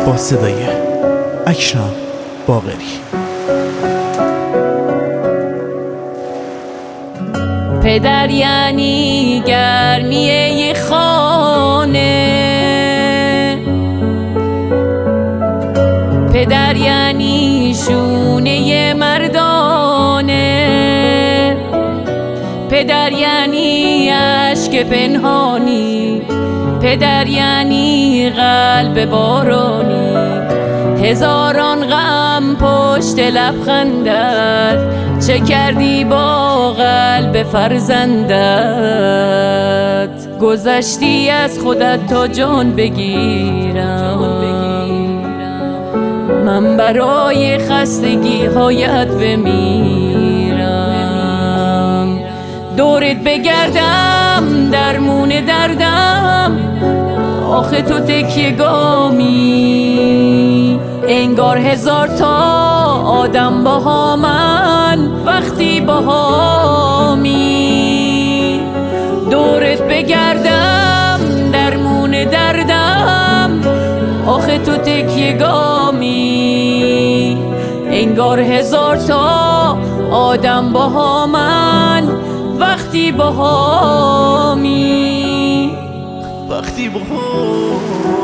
با صدای اکرم باقری. پدر یعنی گرمیه خانه، پدر یعنی شونه مردانه، پدر یعنی عشق پنهانی، پدر یعنی قلب بارانی. هزاران غم پشت لبخندت، چه کردی با قلب فرزندت؟ گذشتی از خودت تا جان بگیرم، من برای خستگی هایت بمیرم. دورت بگردم درمون دردم، آخه تو تکیه گامی. انگار هزار تا آدم با من وقتی باهامی. دورت بگردم درمون دردم، آخه تو تکیه گامی. انگار هزار تا آدم با من وقتی باهامی. وقتی با